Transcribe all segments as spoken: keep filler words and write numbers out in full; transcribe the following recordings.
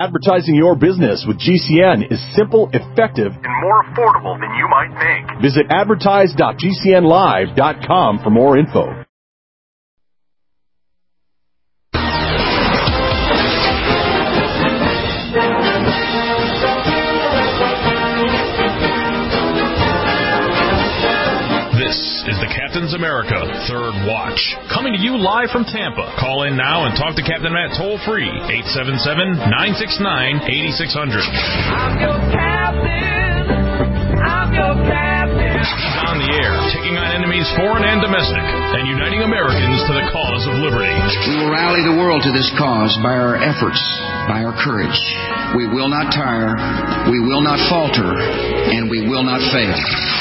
Advertising your business with G C N is simple, effective, and more affordable than you might think. Visit advertise dot g c n live dot com for more info. This is the Captain's America Third Watch, coming to you live from Tampa. Call in now and talk to Captain Matt toll-free, eight seven seven, nine six nine, eight six zero zero. I'm your captain. I'm your captain. He's on the air, taking on enemies foreign and domestic, and uniting Americans to the cause of liberty. We will rally the world to this cause by our efforts, by our courage. We will not tire, we will not falter, and we will not fail.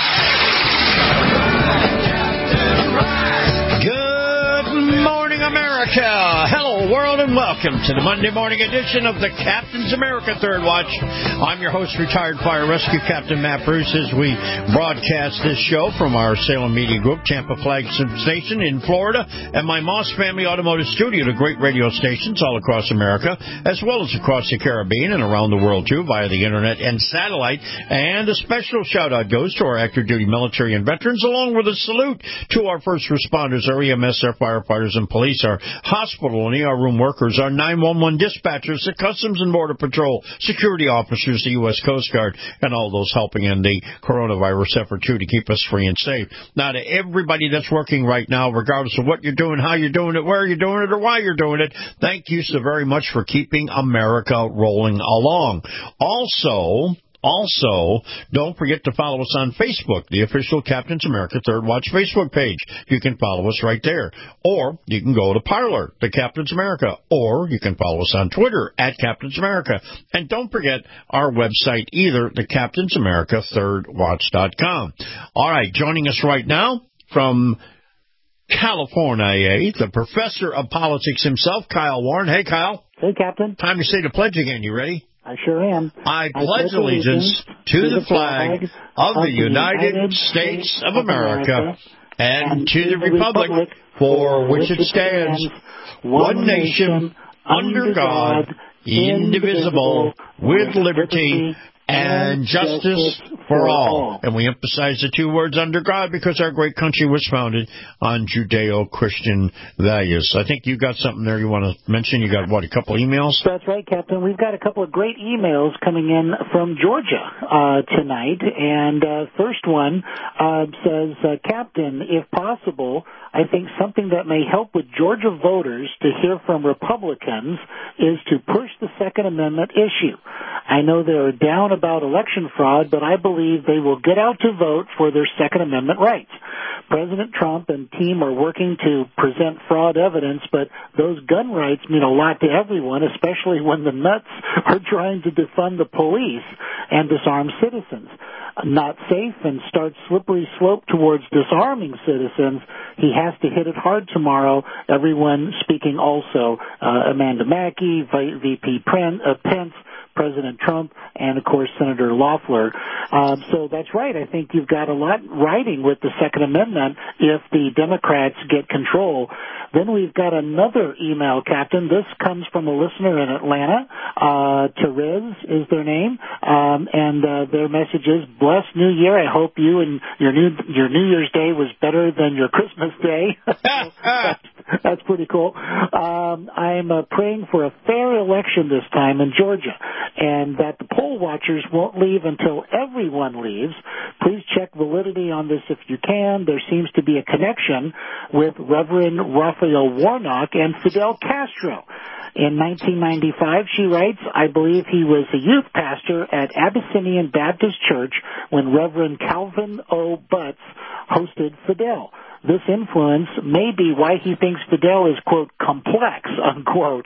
Good morning, America. Hello, world, and welcome to the Monday morning edition of the Captain's America Third Watch. I'm your host, retired fire rescue Captain Matt Bruce, as we broadcast this show from our Salem Media Group, Tampa flagship station in Florida, and my Moss Family Automotive Studio to great radio stations all across America, as well as across the Caribbean and around the world, too, via the Internet and satellite. And a special shout-out goes to our active duty military and veterans, along with a salute to our first responders, our E M S, our firefighters and police, our hospital and E R room workers, our nine one one dispatchers, the Customs and Border Patrol, security officers, the U S Coast Guard, and all those helping in the coronavirus effort, too, to keep us free and safe. Now, to everybody that's working right now, regardless of what you're doing, how you're doing it, where you're doing it, or why you're doing it, thank you so very much for keeping America rolling along. Also... Also, don't forget to follow us on Facebook, the official Captain's America Third Watch Facebook page. You can follow us right there. Or you can go to Parler, the Captain's America. Or you can follow us on Twitter, at Captain's America. And don't forget our website either, the Captain's America Third Watch dot com. All right, joining us right now from California, the professor of politics himself, Kyle Warren. Hey, Kyle. Hey, Captain. Time to say the pledge again. You ready? I sure am. I pledge allegiance to the flag of the United States of America and to the republic for which it stands, one nation, under God, indivisible, with liberty and justice for all. And we emphasize the two words under God because our great country was founded on Judeo-Christian values. I think you got something there you want to mention. You got, what, a couple emails? That's right, Captain. We've got a couple of great emails coming in from Georgia uh, tonight. And uh, first one uh, says, uh, Captain, if possible, I think something that may help with Georgia voters to hear from Republicans is to push the Second Amendment issue. I know they are down about election fraud, but I believe they will get out to vote for their Second Amendment rights. President Trump and team are working to present fraud evidence, but those gun rights mean a lot to everyone, especially when the nuts are trying to defund the police and disarm citizens. Not safe and start slippery slope towards disarming citizens. He has to hit it hard tomorrow. Everyone speaking also, uh, Amanda Mackey, V P Pence, President Trump, and, of course, Senator Loeffler. Um, so that's right. I think you've got a lot riding with the Second Amendment if the Democrats get control. Then we've got another email, Captain. This comes from a listener in Atlanta. Uh, Therese is their name. Um, and uh, their message is, blessed New Year. I hope you and your New your New Year's Day was better than your Christmas Day. that's, that's pretty cool. Um, I'm uh, praying for a fair election this time in Georgia, and that the poll watchers won't leave until everyone leaves. Please check validity on this if you can. There seems to be a connection with Reverend Raphael Warnock and Fidel Castro. In nineteen ninety-five, she writes, I believe he was a youth pastor at Abyssinian Baptist Church when Reverend Calvin O. Butts hosted Fidel. This influence may be why he thinks Fidel is, quote, complex, unquote,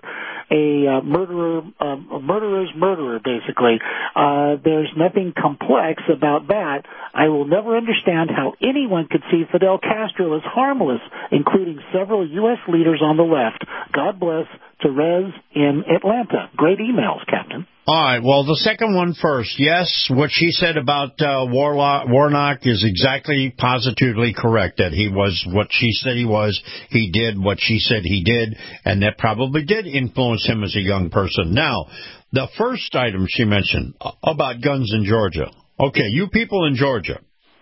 a uh, murderer, um, a murderer's murderer, basically. Uh, there's nothing complex about that. I will never understand how anyone could see Fidel Castro as harmless, including several U S leaders on the left. God bless. Therese in Atlanta. Great emails, Captain. All right, well, the second one first. Yes, what she said about uh, Warlock, Warnock is exactly positively correct, that he was what she said he was. He did what she said he did, and that probably did influence him as a young person. Now, the first item she mentioned about guns in Georgia. Okay, you people in Georgia,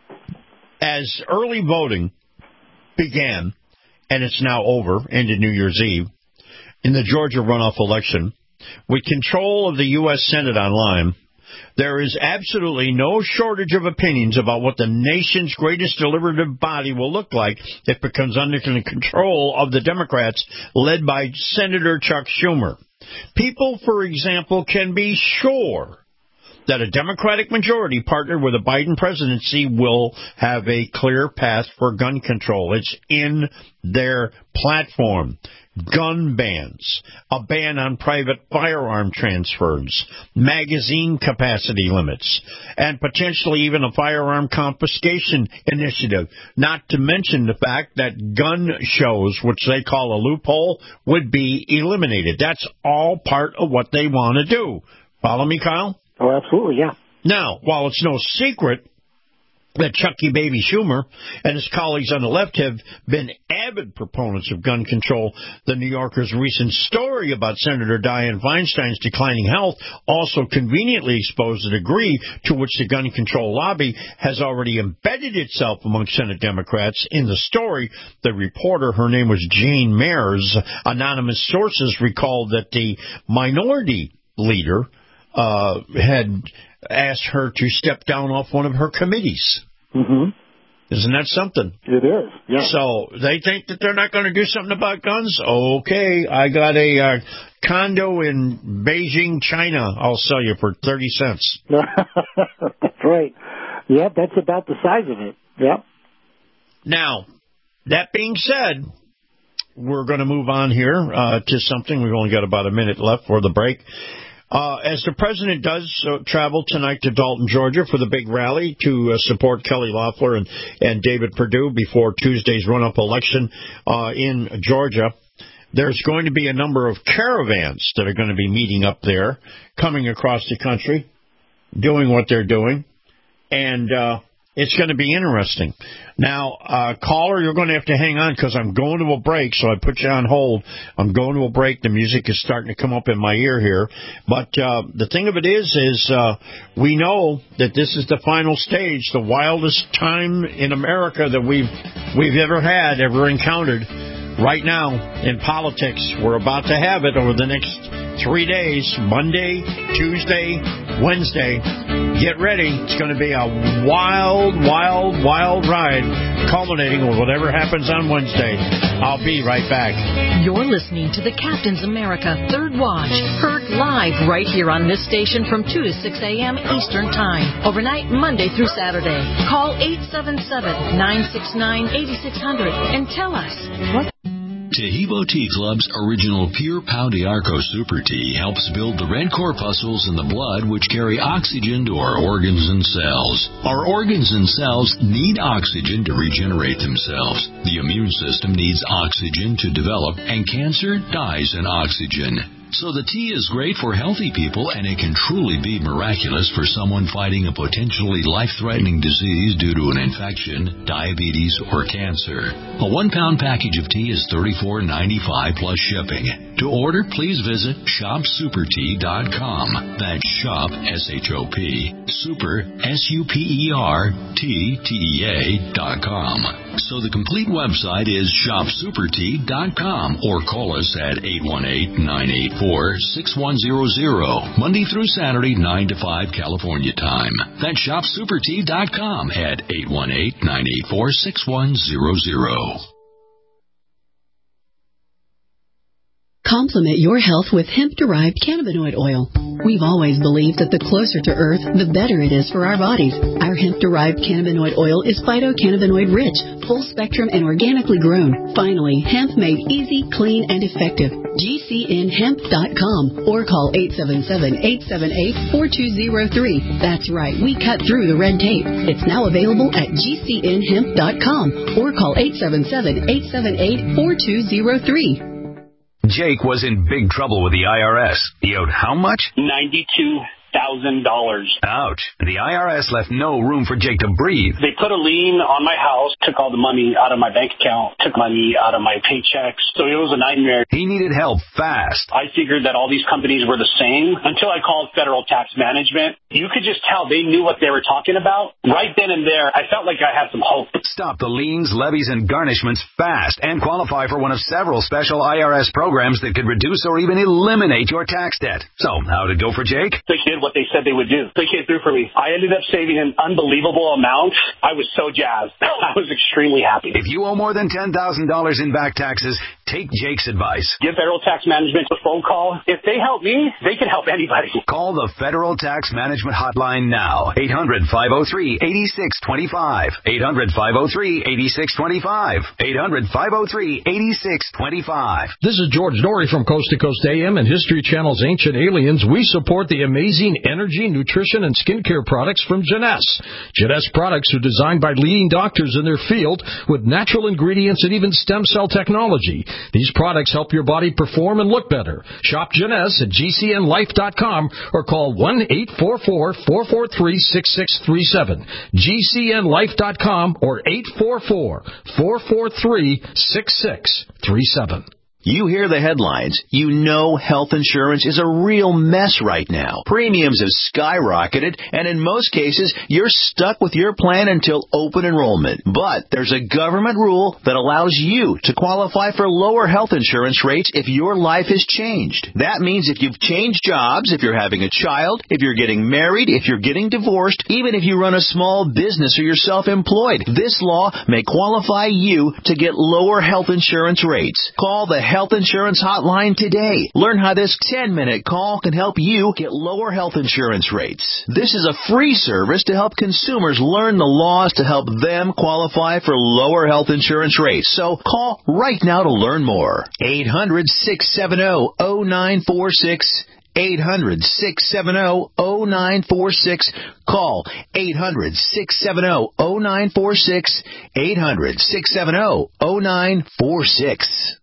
as early voting began, and it's now over, ended New Year's Eve, in the Georgia runoff election, with control of the U S Senate online, there is absolutely no shortage of opinions about what the nation's greatest deliberative body will look like if it becomes under the control of the Democrats led by Senator Chuck Schumer. People, for example, can be sure that a Democratic majority partnered with a Biden presidency will have a clear path for gun control. It's in their platform. Gun bans, a ban on private firearm transfers, magazine capacity limits, and potentially even a firearm confiscation initiative, not to mention the fact that gun shows, which they call a loophole, would be eliminated. That's all part of what they want to do. Follow me, Kyle? Oh, absolutely, yeah. Now, while it's no secret that Chucky Baby Schumer and his colleagues on the left have been avid proponents of gun control, the New Yorker's recent story about Senator Dianne Feinstein's declining health also conveniently exposed the degree to which the gun control lobby has already embedded itself among Senate Democrats. In the story, the reporter, her name was Jane Mayers, anonymous sources recalled that the minority leader uh, had asked her to step down off one of her committees. Mm-hmm. Isn't that something? It is, yeah. So they think that they're not going to do something about guns? Okay, I got a uh, condo in Beijing, China. I'll sell you for thirty cents. That's right. Yeah, that's about the size of it. Yep. Now, that being said, we're going to move on here uh, to something. We've only got about a minute left for the break. Uh, as the president does uh, travel tonight to Dalton, Georgia for the big rally to uh, support Kelly Loeffler and, and David Perdue before Tuesday's run-up election uh, in Georgia, there's going to be a number of caravans that are going to be meeting up there, coming across the country, doing what they're doing, and uh, it's going to be interesting. Now, uh, caller, you're going to have to hang on because I'm going to a break, so I put you on hold. I'm going to a break. The music is starting to come up in my ear here. But uh, the thing of it is, is uh, we know that this is the final stage, the wildest time in America that we've we've ever had, ever encountered. Right now, in politics, we're about to have it over the next three days, Monday, Tuesday, Wednesday. Get ready. It's going to be a wild, wild, wild ride, culminating with whatever happens on Wednesday. I'll be right back. You're listening to the Captain's America Third Watch, heard live right here on this station from two to six a.m. Eastern Time, overnight Monday through Saturday. Call eight seven seven, nine six nine, eight six zero zero and tell us what. Taheebo Tea Club's original Pure Pau d'Arco Super Tea helps build the red corpuscles in the blood which carry oxygen to our organs and cells. Our organs and cells need oxygen to regenerate themselves. The immune system needs oxygen to develop, and cancer dies in oxygen. So the tea is great for healthy people, and it can truly be miraculous for someone fighting a potentially life-threatening disease due to an infection, diabetes, or cancer. A one-pound package of tea is thirty-four ninety-five plus shipping. To order, please visit shop super tea dot com. That's shop, S H O P, super, S U P E R, T T E A dot com. So the complete website is shop super tea dot com, or call us at eight one eight, nine eight four, six one zero zero, Monday through Saturday, nine to five California time. That's shop super tea dot com at eight one eight, nine eight four, six one zero zero. Complement your health with hemp-derived cannabinoid oil. We've always believed that the closer to Earth, the better it is for our bodies. Our hemp-derived cannabinoid oil is phytocannabinoid-rich, full-spectrum, and organically grown. Finally, hemp made easy, clean, and effective. G C N hemp dot com or call eight seven seven, eight seven eight, four two zero three. That's right, we cut through the red tape. It's now available at G C N hemp dot com or call eight seven seven, eight seven eight, four two zero three. Jake was in big trouble with the I R S. He owed how much? ninety-two thousand dollars. Ouch. The I R S left no room for Jake to breathe. They put a lien on my house, took all the money out of my bank account, took money out of my paychecks. So it was a nightmare. He needed help fast. I figured that all these companies were the same until I called Federal Tax Management. You could just tell they knew what they were talking about. Right then and there, I felt like I had some hope. Stop the liens, levies, and garnishments fast and qualify for one of several special I R S programs that could reduce or even eliminate your tax debt. So, how'd it go for Jake? They did what they said they would do. They came through for me. I ended up saving an unbelievable amount. I was so jazzed. I was extremely happy. If you owe more than ten thousand dollars in back taxes, take Jake's advice. Give Federal Tax Management a phone call. If they help me, they can help anybody. Call the Federal Tax Management Hotline now. eight hundred, five oh three, eight six two five. eight hundred, five oh three, eight six two five. eight hundred, five oh three, eight six two five. This is George Norrie from Coast to Coast A M and History Channel's Ancient Aliens. We support the amazing energy, nutrition, and skincare products from Jeunesse. Jeunesse products are designed by leading doctors in their field with natural ingredients and even stem cell technology. These products help your body perform and look better. Shop Jeunesse at G C N life dot com or call one eight four four, four four three, six six three seven. G C N life dot com or eight four four, four four three, six six three seven. You hear the headlines. You know health insurance is a real mess right now. Premiums have skyrocketed, and in most cases, you're stuck with your plan until open enrollment. But there's a government rule that allows you to qualify for lower health insurance rates if your life has changed. That means if you've changed jobs, if you're having a child, if you're getting married, if you're getting divorced, even if you run a small business or you're self-employed, this law may qualify you to get lower health insurance rates. Call the Health Insurance Hotline today. Learn how this ten-minute call can help you get lower health insurance rates. This is a free service to help consumers learn the laws to help them qualify for lower health insurance rates. So call right now to learn more. eight hundred, six seven zero, zero nine four six. eight hundred, six seven zero, zero nine four six. Call eight hundred, six seven zero, zero nine four six. eight hundred, six seven zero, zero nine four six.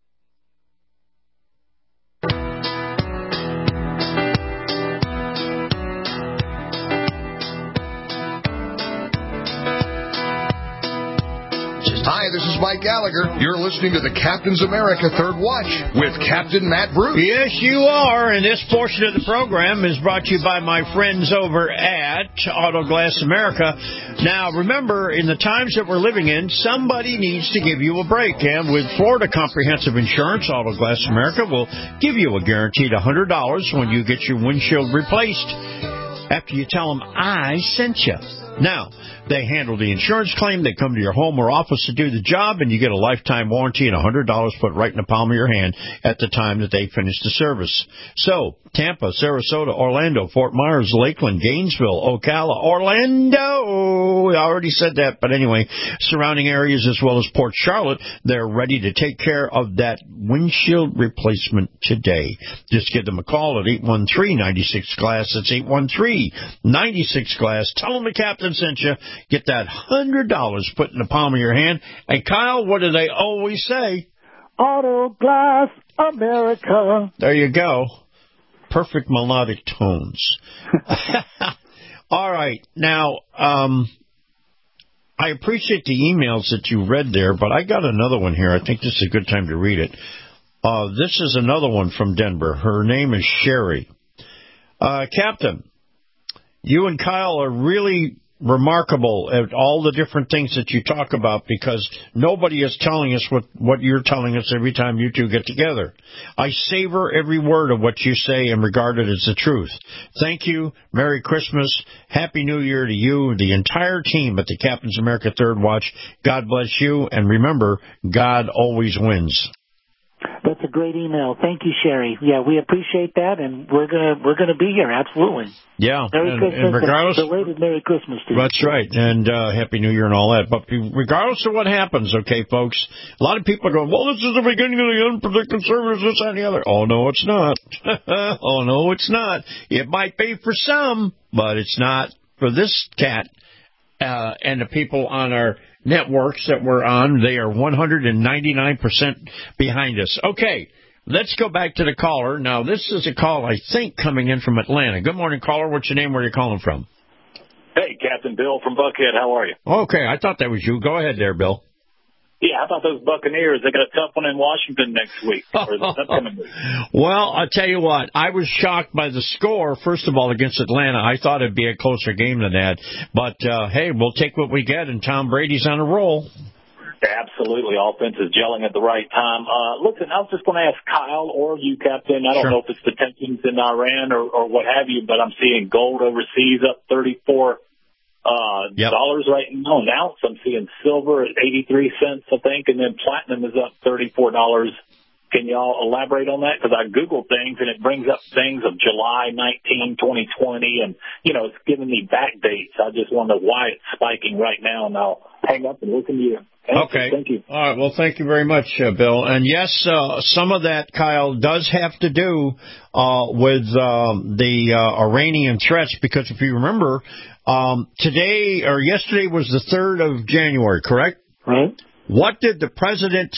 Hi, this is Mike Gallagher. You're listening to the Captain's America Third Watch with Captain Matt Bruce. Yes, you are, and this portion of the program is brought to you by my friends over at Auto Glass America. Now, remember, in the times that we're living in, somebody needs to give you a break, and with Florida Comprehensive Insurance, Auto Glass America will give you a guaranteed one hundred dollars when you get your windshield replaced after you tell them I sent you. Now, they handle the insurance claim. They come to your home or office to do the job, and you get a lifetime warranty and one hundred dollars put right in the palm of your hand at the time that they finish the service. So, Tampa, Sarasota, Orlando, Fort Myers, Lakeland, Gainesville, Ocala, Orlando. I already said that, but anyway, surrounding areas as well as Port Charlotte, they're ready to take care of that windshield replacement today. Just give them a call at eight one three, nine six, glass. That's eight one three, nine six, glass. Tell them the captain sent you. Get that one hundred dollars put in the palm of your hand. And Kyle, what do they always say? Auto Glass America. There you go. Perfect melodic tones. All right. Now, um, I appreciate the emails that you read there, but I got another one here. I think this is a good time to read it. Uh, this is another one from Denver. Her name is Sherry. Uh, Captain, you and Kyle are really remarkable at all the different things that you talk about, because nobody is telling us what, what you're telling us every time you two get together. I savor every word of what you say and regard it as the truth. Thank you. Merry Christmas. Happy New Year to you and the entire team at the Captain's America Third Watch. God bless you. And remember, God always wins. That's a great email. Thank you, Sherry. Yeah, we appreciate that, and we're gonna we're gonna be here. Absolutely. Yeah. Merry and, Christmas. and regardless, and belated Merry Christmas to you. That's right, and uh, Happy New Year and all that. But regardless of what happens, okay, folks, a lot of people are going, well, this is the beginning of the unpredictable service, this, that, and the other. Oh, no, it's not. oh, no, it's not. It might be for some, but it's not for this cat uh, and the people on our networks that we're on. They are one hundred ninety-nine percent behind us. Okay, Let's go back to the caller. Now, this is a call, I think, coming in from Atlanta. Good morning, caller. What's your name? Where are you calling from? Hey, Captain Bill from Buckhead. How are you? Okay, I thought that was you. Go ahead there, Bill. Yeah, how about those Buccaneers? They got a tough one in Washington next week. Or this upcoming week. Well, I'll tell you what. I was shocked by the score, first of all, against Atlanta. I thought it'd be a closer game than that. But, uh, hey, we'll take what we get, and Tom Brady's on a roll. Absolutely. Offense is gelling at the right time. Uh, listen, I was just going to ask Kyle or you, Captain. I don't Sure. know if it's the tensions in Iran or, or what have you, but I'm seeing gold overseas up thirty-four uh, Yep. dollars right now. An ounce. I'm seeing silver at eighty-three cents, I think, and then platinum is up thirty-four dollars. Can y'all elaborate on that? Because I Googled things, and it brings up things of July nineteenth, twenty twenty, and, you know, it's giving me back dates. I just wonder why it's spiking right now, and I'll hang up and listen to you. Thank Okay. You. Thank you. All right. Well, thank you very much, uh, Bill. And yes, uh, some of that, Kyle, does have to do uh, with um, the uh, Iranian threats, because if you remember, um, today or yesterday was the third of January, correct? Right. What did the president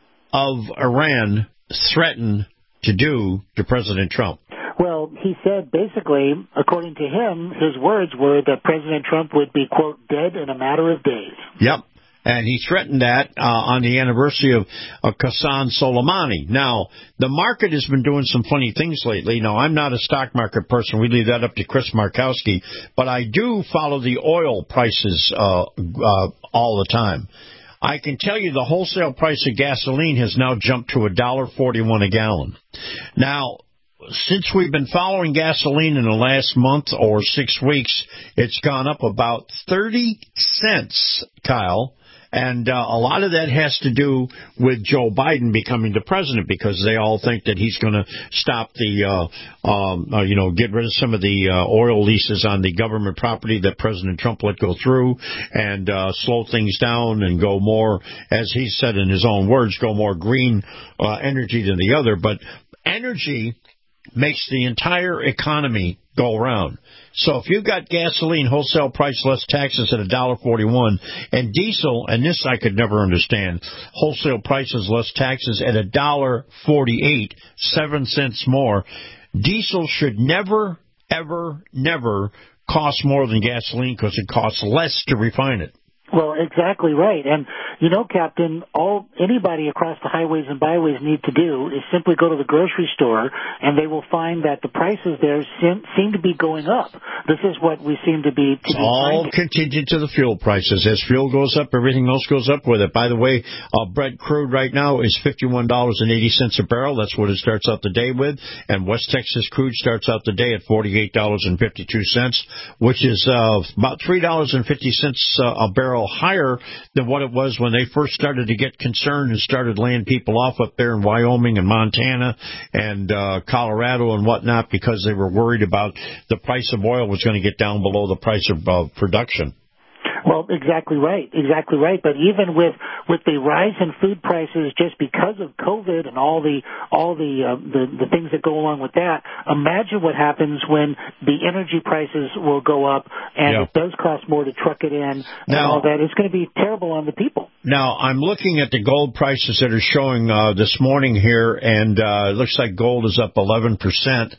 of Iran threaten to do to President Trump? Well, he said basically, according to him, his words were that President Trump would be, quote, dead in a matter of days. Yep. And he threatened that uh, on the anniversary of, of Qasem Soleimani. Now, the market has been doing some funny things lately. Now, I'm not a stock market person. We leave that up to Chris Markowski. But I do follow the oil prices uh, uh, all the time. I can tell you the wholesale price of gasoline has now jumped to one dollar forty-one a gallon. Now, since we've been following gasoline in the last month or six weeks, it's gone up about thirty cents, Kyle. And uh, a lot of that has to do with Joe Biden becoming the president, because they all think that he's going to stop the, uh, um, uh, you know, get rid of some of the uh, oil leases on the government property that President Trump let go through, and uh, slow things down and go more, as he said in his own words, go more green uh, energy than the other. But energy makes the entire economy go around. So if you've got gasoline wholesale price less taxes at one dollar forty-one, and diesel, and this I could never understand, wholesale prices less taxes at one dollar forty-eight, seven cents more, diesel should never, ever, never cost more than gasoline, because it costs less to refine it. Well, exactly right. And, you know, Captain, all anybody across the highways and byways need to do is simply go to the grocery store, and they will find that the prices there seem, seem to be going up. This is what we seem to be to It's be all finding. contingent to the fuel prices. As fuel goes up, everything else goes up with it. By the way, uh, Brent crude right now is fifty-one dollars and eighty cents a barrel. That's what it starts out the day with. And West Texas crude starts out the day at forty-eight dollars and fifty-two cents, which is uh, about three dollars and fifty cents uh, a barrel higher than what it was when they first started to get concerned and started laying people off up there in Wyoming and Montana and uh, Colorado and whatnot, because they were worried about the price of oil was going to get down below the price of uh, production. Well, exactly right, exactly right. But even with with the rise in food prices, just because of COVID and all the all the uh, the, the things that go along with that, imagine what happens when the energy prices will go up, and Yeah. it does cost more to truck it in and Now- all that. It's going to be terrible on the people. Now, I'm looking at the gold prices that are showing uh, this morning here, and uh, it looks like gold is up eleven percent.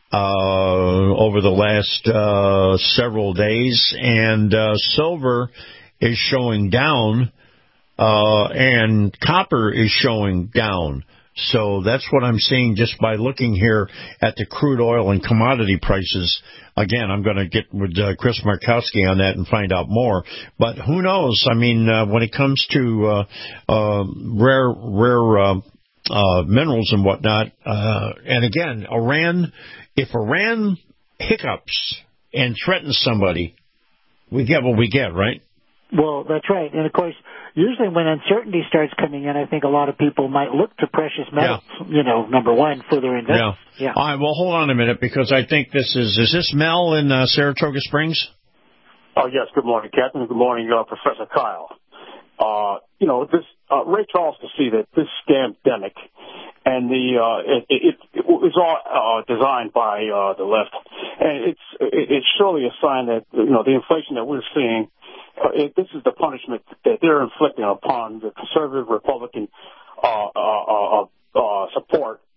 Uh, over the last uh, several days, and uh, silver is showing down, uh, and copper is showing down. So that's what I'm seeing just by looking here at the crude oil and commodity prices. Again, I'm going to get with uh, Chris Markowski on that and find out more. But who knows? I mean, uh, when it comes to uh, uh, rare, rare uh, uh, minerals and whatnot, uh, and again, Iran. If Iran hiccups and threatens somebody, we get what we get, right? Well, that's right. And, of course, usually when uncertainty starts coming in, I think a lot of people might look to precious metals, yeah. you know, number one, for their investment. Yeah. yeah. All right, well, hold on a minute, because I think this is, is this Mel in uh, Saratoga Springs? Oh, yes. Good morning, Captain. Good morning, uh, Professor Kyle. Uh, you know, this, uh, Ray Charles can see that this scam-demic and the uh, it, it, it was all uh, designed by uh, the left, and it's it, it's surely a sign that you know the inflation that we're seeing. Uh, it, this is the punishment that they're inflicting upon the conservative Republican uh, uh, uh, uh, support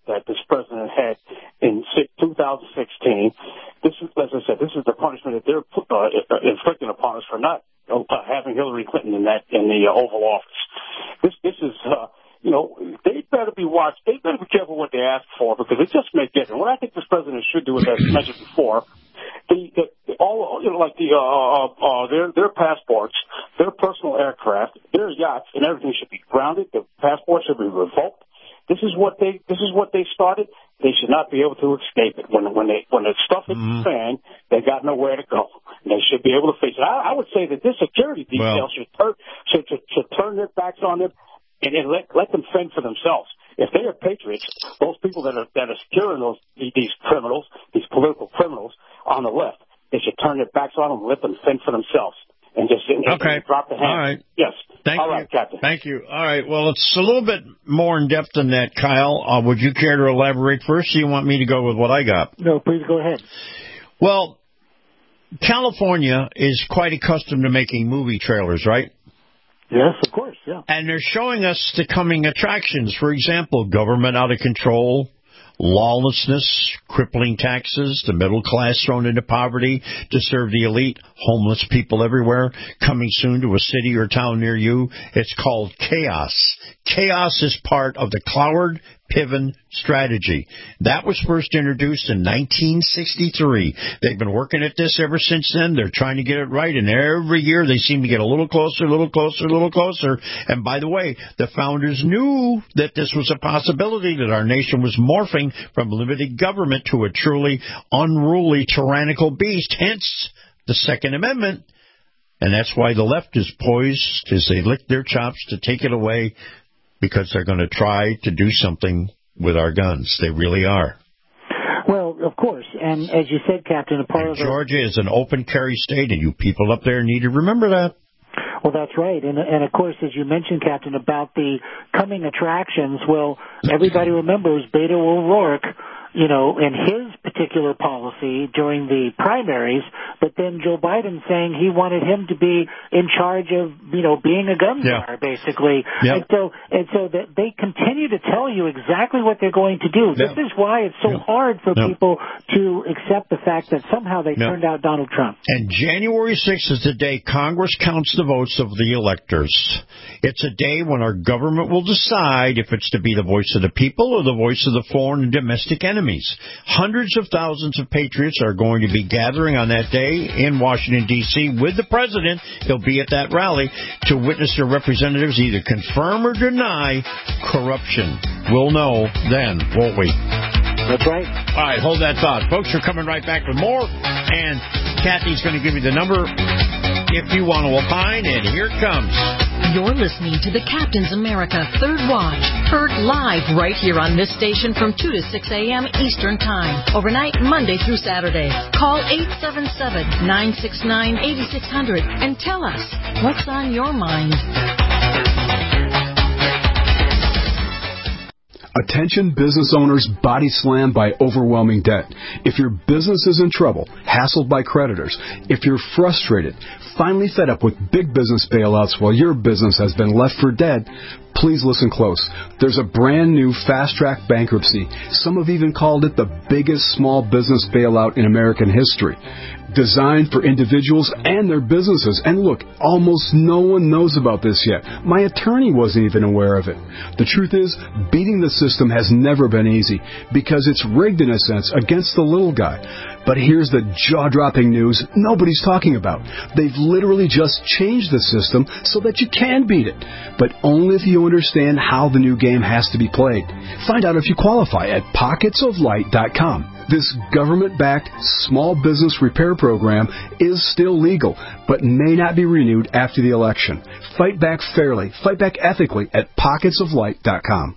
that this president had in two thousand sixteen. This is, as I said, this is the punishment that they're uh, inflicting upon us for not uh, having Hillary Clinton in that in the uh, Oval Office. This this is, uh, you know, they better be watched. They better be careful what they ask for, because it just may get. And what I think this president should do, as I mentioned before, the, the all you know, like the uh, uh, uh, their their passports, their personal aircraft, their yachts, and everything should be grounded. The passports should be revoked. This is what they this is what they started. They should not be able to escape it. When when they when the stuff hits mm-hmm. the fan, they got nowhere to go. And they should be able to face it. I, I would say that this security detail well, should, turn, should, should should turn their backs on them and, and let let them fend for themselves. If they are patriots, those people that are that are securing those these criminals, these political criminals on the left, they should turn their backs on them and let them fend for themselves. And just and, okay. and drop the hand. All right. Yes. Thank All you. right, Captain. Thank you. All right. Well, it's a little bit more in depth than that, Kyle. Uh, would you care to elaborate first, or do you want me to go with what I got? No, please go ahead. Well, California is quite accustomed to making movie trailers, right? Yes, of course, yeah. And they're showing us the coming attractions. For example, government out of control, lawlessness, crippling taxes, the middle class thrown into poverty to serve the elite, homeless people everywhere, coming soon to a city or town near you. It's called chaos. Chaos is part of the Cloward Piven strategy. That was first introduced in nineteen sixty-three. They've been working at this ever since then. They're trying to get it right, and every year they seem to get a little closer, a little closer, a little closer. And by the way, the founders knew that this was a possibility, that our nation was morphing from limited government to a truly unruly, tyrannical beast, hence the Second Amendment. And that's why the left is poised as they lick their chops to take it away, because they're going to try to do something with our guns. They really are. Well, of course. And as you said, Captain, a part and of the... Georgia is an open carry state, and you people up there need to remember that. Well, that's right. And, and of course, as you mentioned, Captain, about the coming attractions, well, everybody remembers Beto O'Rourke, you know, in his particular policy during the primaries, but then Joe Biden saying he wanted him to be in charge of, you know, being a gun czar, yeah. basically. Yep. And so, and so that they continue to tell you exactly what they're going to do. Yep. This is why it's so yep. hard for yep. people to accept the fact that somehow they yep. turned out Donald Trump. And January sixth is the day Congress counts the votes of the electors. It's a day when our government will decide if it's to be the voice of the people or the voice of the foreign and domestic enemies. Hundreds of thousands of patriots are going to be gathering on that day in Washington, D C with the president. He'll be at that rally to witness their representatives either confirm or deny corruption. We'll know then, won't we? That's right. All right, hold that thought. Folks, we're coming right back with more, and Kathy's going to give you the number if you want to opine, and here it comes. You're listening to the Captain's America Third Watch, heard live right here on this station from two to six a.m. Eastern Time, overnight Monday through Saturday. Call eight seven seven, nine six nine, eight six zero zero and tell us what's on your mind. Attention business owners body slammed by overwhelming debt. If your business is in trouble, hassled by creditors, if you're frustrated, finally fed up with big business bailouts while your business has been left for dead, please listen close. There's a brand new fast-track bankruptcy. Some have even called it the biggest small business bailout in American history. Designed for individuals and their businesses. And look, almost no one knows about this yet. My attorney wasn't even aware of it. The truth is, beating the system has never been easy because it's rigged in a sense against the little guy. But here's the jaw-dropping news nobody's talking about. They've literally just changed the system so that you can beat it, but only if you understand how the new game has to be played. Find out if you qualify at pockets of light dot com. This government-backed small business repair program is still legal, but may not be renewed after the election. Fight back fairly, fight back ethically at pockets of light dot com.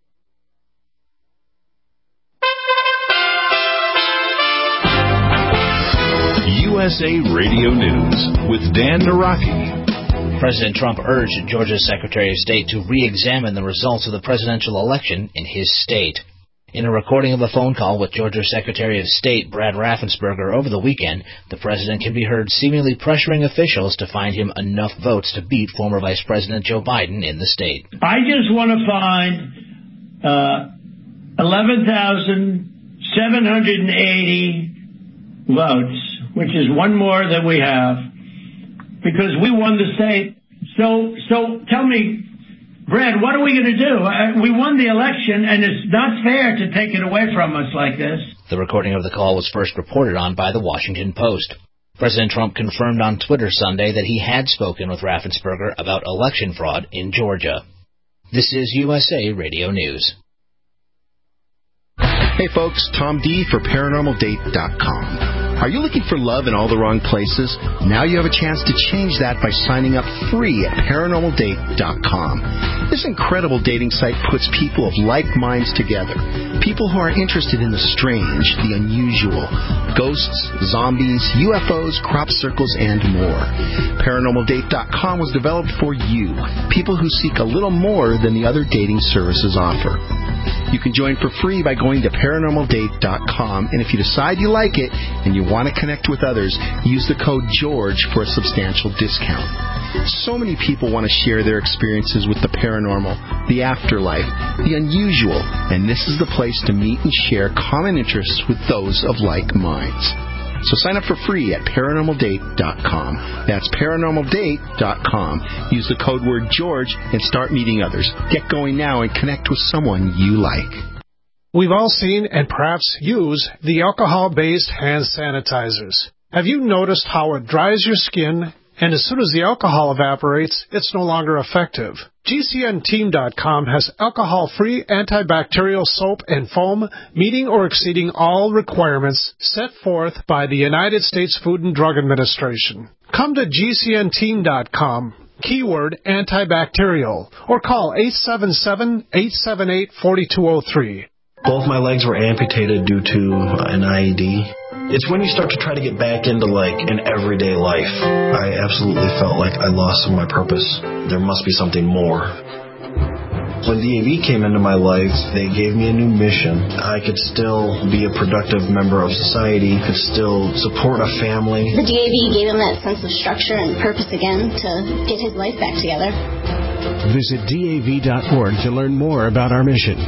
U S A Radio News with Dan Naraki. President Trump urged Georgia's Secretary of State to re-examine the results of the presidential election in his state. In a recording of a phone call with Georgia's Secretary of State Brad Raffensperger over the weekend, the president can be heard seemingly pressuring officials to find him enough votes to beat former Vice President Joe Biden in the state. I just want to find uh, eleven thousand seven hundred eighty votes, which is one more than we have, because we won the state. So, so tell me, Brad, what are we going to do? Uh, we won the election, and it's not fair to take it away from us like this. The recording of the call was first reported on by the Washington Post. President Trump confirmed on Twitter Sunday that he had spoken with Raffensperger about election fraud in Georgia. This is U S A Radio News. Hey folks, Tom D for Paranormal Date dot com. Are you looking for love in all the wrong places? Now you have a chance to change that by signing up free at Paranormal Date dot com. This incredible dating site puts people of like minds together. People who are interested in the strange, the unusual, ghosts, zombies, U F Os, crop circles, and more. Paranormal Date dot com was developed for you, people who seek a little more than the other dating services offer. You can join for free by going to Paranormal Date dot com, and if you decide you like it and you want to connect with others, use the code GEORGE for a substantial discount. So many people want to share their experiences with the paranormal, the afterlife, the unusual, and this is the place to meet and share common interests with those of like minds. So sign up for free at Paranormal Date dot com. That's Paranormal Date dot com. Use the code word George and start meeting others. Get going now and connect with someone you like. We've all seen and perhaps use the alcohol-based hand sanitizers. Have you noticed how it dries your skin, and as soon as the alcohol evaporates, it's no longer effective? G C N Team dot com has alcohol-free antibacterial soap and foam, meeting or exceeding all requirements set forth by the United States Food and Drug Administration. Come to G C N Team dot com, keyword antibacterial, or call eight seven seven, eight seven eight, four two zero three. Both my legs were amputated due to an I E D. It's when you start to try to get back into, like, an everyday life. I absolutely felt like I lost some of my purpose. There must be something more. When D A V came into my life, they gave me a new mission. I could still be a productive member of society, could still support a family. The D A V gave him that sense of structure and purpose again to get his life back together. Visit D A V dot org to learn more about our mission.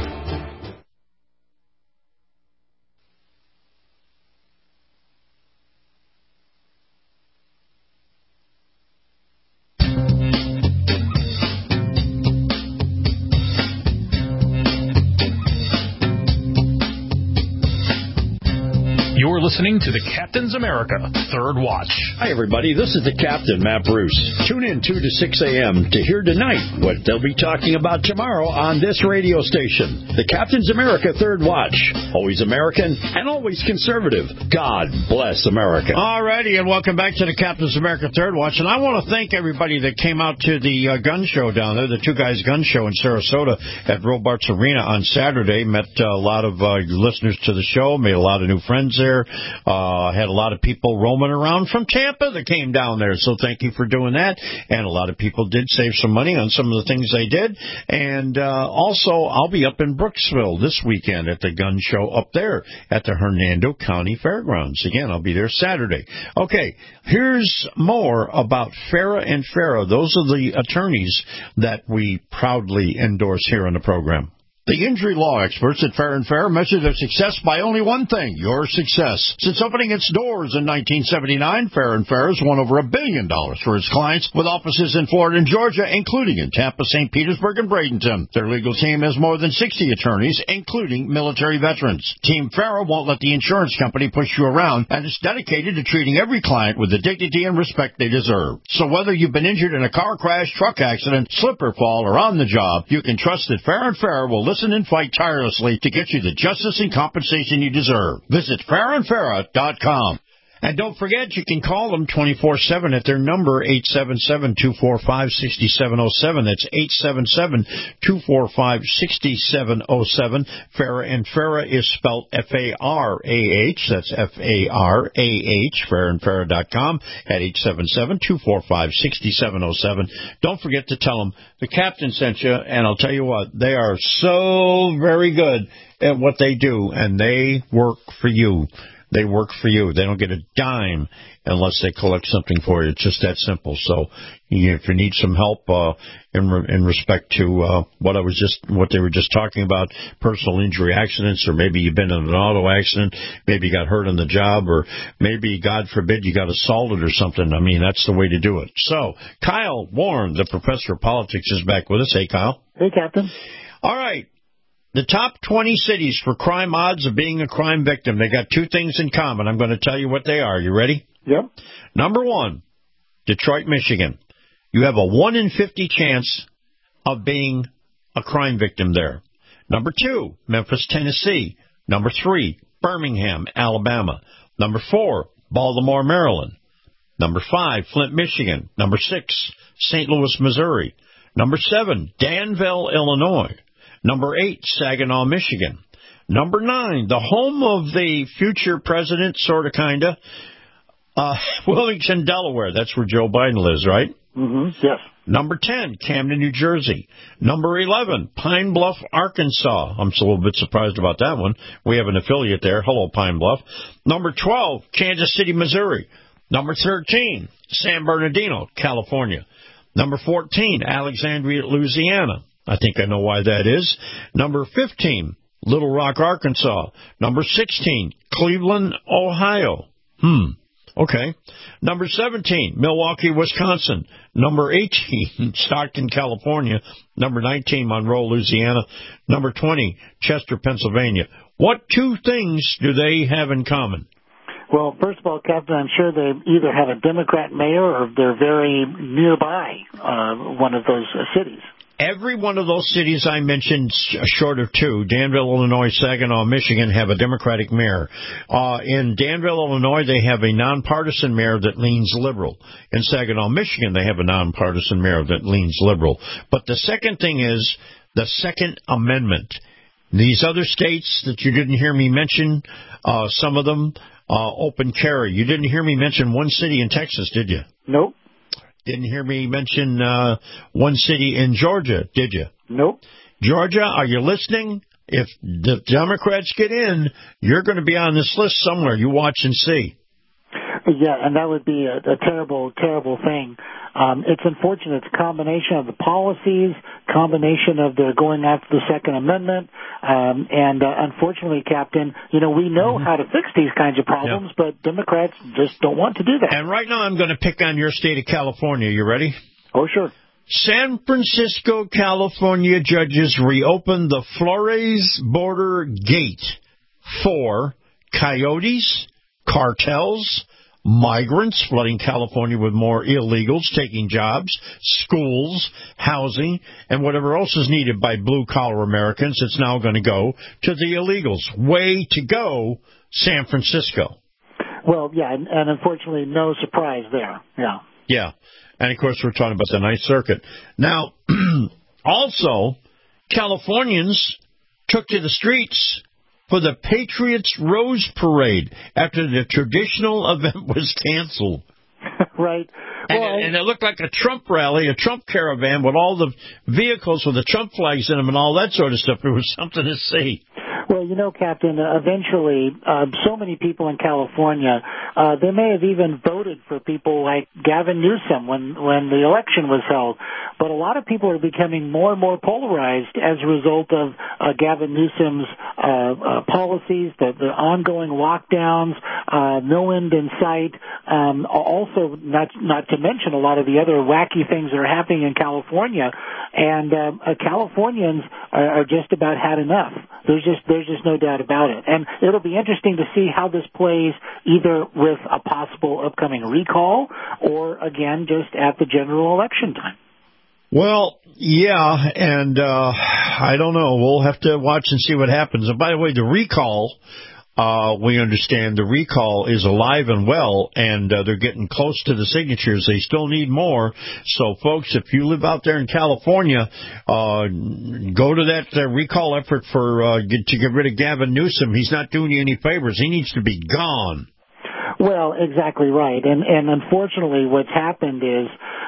Listening to the Captain's America Third Watch. Hi, everybody. This is the Captain, Matt Bruce. Tune in two to six a.m. to hear tonight what they'll be talking about tomorrow on this radio station. The Captain's America Third Watch. Always American and always conservative. God bless America. All righty, and welcome back to the Captain's America Third Watch. And I want to thank everybody that came out to the uh, gun show down there, the Two Guys Gun Show in Sarasota at Robarts Arena on Saturday. Met uh, a lot of uh, listeners to the show, made a lot of new friends there. Uh, had a lot of people roaming around from Tampa that came down there, so thank you for doing that. And a lot of people did save some money on some of the things they did. And uh, also, I'll be up in Brooksville this weekend at the gun show up there at the Hernando County Fairgrounds. Again, I'll be there Saturday. Okay, here's more about Farah and Farah. Those are the attorneys that we proudly endorse here on the program. The injury law experts at Farah and Farah measure their success by only one thing, your success. Since opening its doors in nineteen seventy-nine, Farah and Farah has won over a billion dollars for its clients with offices in Florida and Georgia, including in Tampa, Saint Petersburg, and Bradenton. Their legal team has more than sixty attorneys, including military veterans. Team Farah won't let the insurance company push you around and is dedicated to treating every client with the dignity and respect they deserve. So whether you've been injured in a car crash, truck accident, slip or fall, or on the job, you can trust that Farah and Farah will listen and fight tirelessly to get you the justice and compensation you deserve. Visit Farah and Farah dot com. And don't forget, you can call them twenty-four seven at their number, eight seven seven, two four five, six seven zero seven. That's eight seven seven, two four five, six seven zero seven. Farah and Farah is spelled F A R A H. That's F A R A H, Farah and Farah dot com, at eight seven seven, two four five, six seven zero seven. Don't forget to tell them the captain sent you, and I'll tell you what, they are so very good at what they do, and they work for you. they work for you. They don't get a dime unless they collect something for you. It's just that simple. So if you need some help uh, in re- in respect to uh, what I was just what they were just talking about, personal injury accidents, or maybe you've been in an auto accident, maybe you got hurt on the job, or maybe, God forbid, you got assaulted or something. I mean, that's the way to do it. So Kyle Warren, the professor of politics, is back with us. Hey, Kyle. Hey, Captain. All right. The top twenty cities for crime odds of being a crime victim. They got two things in common. I'm going to tell you what they are. You ready? Yep. Number one, Detroit, Michigan. You have a one in fifty chance of being a crime victim there. Number two, Memphis, Tennessee. Number three, Birmingham, Alabama. Number four, Baltimore, Maryland. Number five, Flint, Michigan. Number six, Saint Louis, Missouri. Number seven, Danville, Illinois. Number eight, Saginaw, Michigan. Number nine, the home of the future president, sort of, kind of, uh, Wilmington, Delaware. That's where Joe Biden lives, right? Mm-hmm. Yes. Number ten, Camden, New Jersey. Number eleven, Pine Bluff, Arkansas. I'm a little bit surprised about that one. We have an affiliate there. Hello, Pine Bluff. Number twelve, Kansas City, Missouri. Number thirteen, San Bernardino, California. Number fourteen, Alexandria, Louisiana. I think I know why that is. Number fifteen, Little Rock, Arkansas. Number sixteen, Cleveland, Ohio. Hmm. Okay. Number seventeen, Milwaukee, Wisconsin. Number eighteen, Stockton, California. Number nineteen, Monroe, Louisiana. Number twenty, Chester, Pennsylvania. What two things do they have in common? Well, first of all, Captain, I'm sure they either have a Democrat mayor or they're very nearby uh, one of those uh, cities. Every one of those cities I mentioned, short of two, Danville, Illinois, Saginaw, Michigan, have a Democratic mayor. Uh, in Danville, Illinois, they have a nonpartisan mayor that leans liberal. In Saginaw, Michigan, they have a nonpartisan mayor that leans liberal. But the second thing is the Second Amendment. These other states that you didn't hear me mention, uh, some of them, uh, open carry. You didn't hear me mention one city in Texas, did you? Nope. Didn't hear me mention uh, one city in Georgia, did you? Nope. Georgia, are you listening? If the Democrats get in, you're going to be on this list somewhere. You watch and see. Yeah, and that would be a, a terrible, terrible thing. Um, it's unfortunate. It's a combination of the policies, combination of the going after the Second Amendment, um, and uh, unfortunately, Captain, you know, we know mm-hmm. how to fix these kinds of problems, yeah. but Democrats just don't want to do that. And right now I'm going to pick on your state of California. You ready? Oh, sure. San Francisco, California judges reopened the Flores border gate for coyotes, cartels, migrants flooding California with more illegals, taking jobs, schools, housing, and whatever else is needed by blue-collar Americans. It's now going to go to the illegals. Way to go, San Francisco. Well, yeah, and, and unfortunately, no surprise there. Yeah. Yeah. And, of course, we're talking about the Ninth Circuit. Now, also, Californians took to the streets for the Patriots Rose Parade after the traditional event was canceled. Right. And, well, it, and it looked like a Trump rally, a Trump caravan with all the vehicles with the Trump flags in them and all that sort of stuff. It was something to see. Well, you know, Captain, uh, eventually, uh, so many people in California, uh, they may have even voted for people like Gavin Newsom when, when the election was held. But a lot of people are becoming more and more polarized as a result of uh, Gavin Newsom's uh, uh, policies, the, the ongoing lockdowns, uh, no end in sight. Um, also, not not to mention a lot of the other wacky things that are happening in California. And uh, uh, Californians are, are just about had enough. There's just there's just no doubt about it. And it'll be interesting to see how this plays either with a possible upcoming recall or, again, just at the general election time. Well, yeah, and uh, I don't know. We'll have to watch and see what happens. And by the way, the recall, uh, we understand the recall is alive and well, and uh, they're getting close to the signatures. They still need more. So, folks, if you live out there in California, uh, go to that uh, recall effort for uh, get, to get rid of Gavin Newsom. He's not doing you any favors. He needs to be gone. Well, exactly right. And and unfortunately what's happened is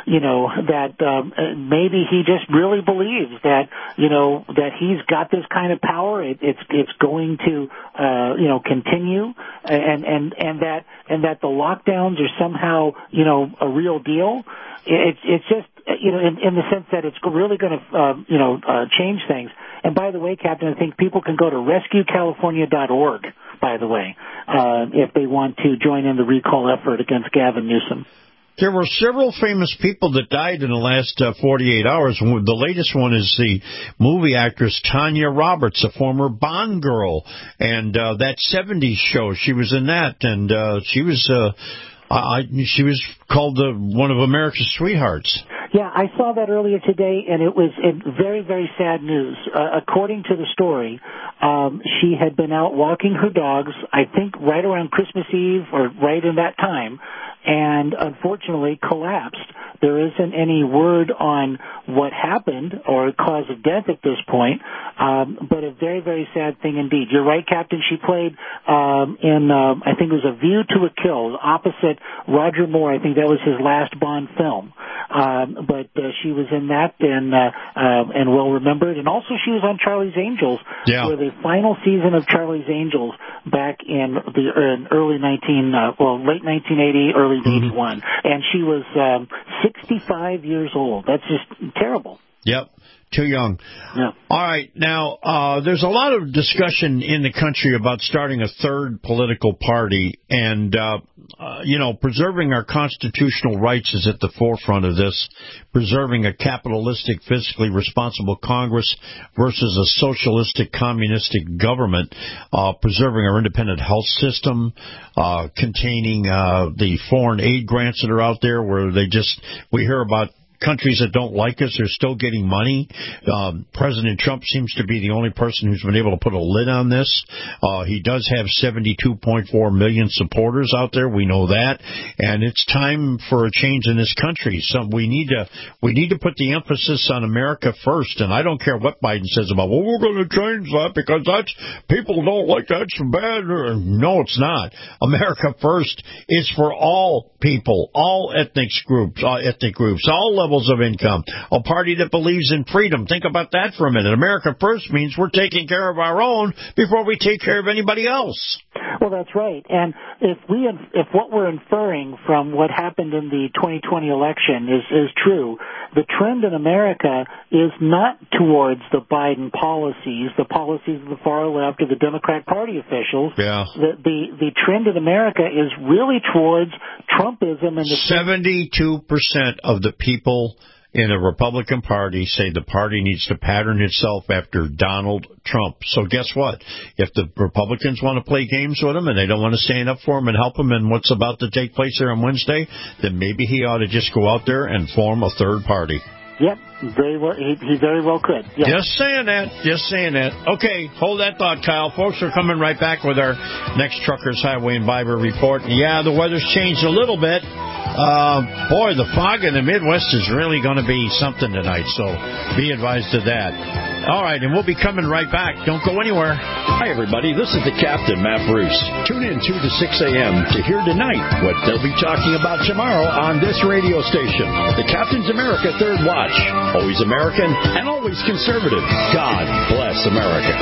you know, that um, maybe he just really believes that, you know, that he's got this kind of power. It, it's it's going to, uh, you know, continue, and and and that and that the lockdowns are somehow, you know, a real deal. It's it's just, you know, in, in the sense that it's really going to, uh, you know, uh, change things. And by the way, Captain, I think people can go to rescue california dot org, by the way, uh, if they want to join in the recall effort against Gavin Newsom. There were several famous people that died in the last uh, forty-eight hours. The latest one is the movie actress Tanya Roberts, a former Bond girl. And uh, that seventies show, she was in that. And uh, she was uh, I, she was called the, one of America's sweethearts. Yeah, I saw that earlier today, and it was it, very, very sad news. Uh, according to the story, um, she had been out walking her dogs, I think right around Christmas Eve or right in that time, and unfortunately collapsed. There isn't any word on what happened or cause of death at this point, um, but a very, very sad thing indeed. You're right, Captain. She played um, in, um, I think it was A View to a Kill, opposite Roger Moore. I think that was his last Bond film. Um, but uh, she was in that and uh, uh, and well remembered. And also she was on Charlie's Angels yeah. for the final season of Charlie's Angels back in the in early nineteen, uh, well, late nineteen eighty, early mm-hmm. eighty-one. And she was um, sixty-five years old. That's just terrible. Yep. Too young. Yeah. All right. Now, uh, there's a lot of discussion in the country about starting a third political party, and, uh, uh, you know, preserving our constitutional rights is at the forefront of this, preserving a capitalistic, fiscally responsible Congress versus a socialistic, communistic government, uh, preserving our independent health system, uh, containing uh, the foreign aid grants that are out there where they just, we hear about countries that don't like us are still getting money. Um, President Trump seems to be the only person who's been able to put a lid on this. Uh, he does have seventy-two point four million supporters out there. We know that. And it's time for a change in this country. So we need to, we need to put the emphasis on America first. And I don't care what Biden says about, well, we're going to change that because that's, people don't like that's bad. No, it's not. America first is for all people, all ethnic groups, all ethnic groups, all levels of income, a party that believes in freedom. Think about that for a minute. America first means we're taking care of our own before we take care of anybody else. Well, that's right. And if we, if what we're inferring from what happened in the twenty twenty election is, is true, the trend in America is not towards the Biden policies, the policies of the far left or the Democrat Party officials. Yeah. The, the, the trend in America is really towards Trumpism and the seventy-two percent of the people in the Republican Party say the party needs to pattern itself after Donald Trump. So guess what? If the Republicans want to play games with him and they don't want to stand up for him and help him in what's about to take place here on Wednesday, then maybe he ought to just go out there and form a third party. Yep, very well. He, he very well could. Yep. Just saying that. Just saying that. Okay, hold that thought, Kyle. Folks, are coming right back with our next Truckers, Highway, and Viber report. Yeah, the weather's changed a little bit. Uh, boy, the fog in the Midwest is really going to be something tonight, so be advised of that. All right, and we'll be coming right back. Don't go anywhere. Hi, everybody. This is the Captain, Matt Bruce. Tune in two to six a.m. to hear tonight what they'll be talking about tomorrow on this radio station. The Captain's America Third Watch. Always American and always conservative. God bless America.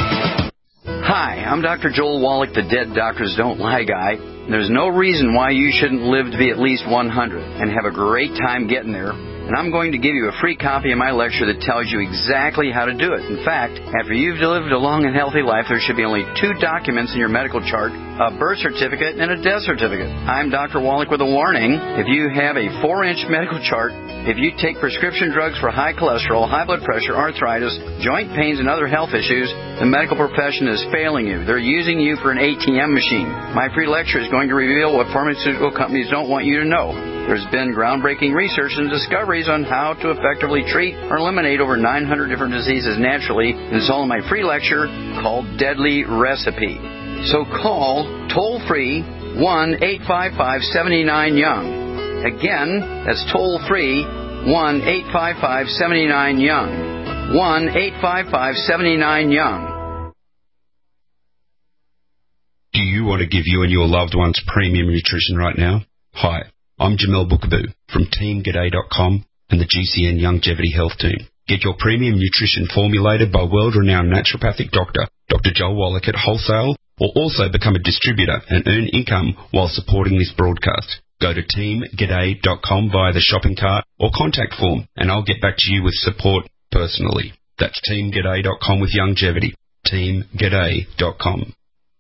Hi, I'm Doctor Joel Wallach, the Dead Doctors Don't Lie guy. There's no reason why you shouldn't live to be at least one hundred and have a great time getting there. And I'm going to give you a free copy of my lecture that tells you exactly how to do it. In fact, after you've lived a long and healthy life, there should be only two documents in your medical chart, a birth certificate and a death certificate. I'm Doctor Wallach with a warning. If you have a four-inch medical chart, if you take prescription drugs for high cholesterol, high blood pressure, arthritis, joint pains, and other health issues, the medical profession is failing you. They're using you for an A T M machine. My free lecture is going to reveal what pharmaceutical companies don't want you to know. There's been groundbreaking research and discoveries on how to effectively treat or eliminate over nine hundred different diseases naturally. And it's all in my free lecture called Deadly Recipe. So call toll-free one eight five five, seven nine, young. Again, that's toll-free one eight five five, seven nine, young. one eight five five, seven nine, young. Do you want to give you and your loved ones premium nutrition right now? Hi, I'm Jamel Bookaboo from team g'day dot com, and the G C N Longevity Health Team. Get your premium nutrition formulated by world-renowned naturopathic doctor, Doctor Joel Wallach at wholesale, or also become a distributor and earn income while supporting this broadcast. Go to team g'day dot com via the shopping cart or contact form, and I'll get back to you with support personally. That's team g'day dot com with longevity. team g'day dot com.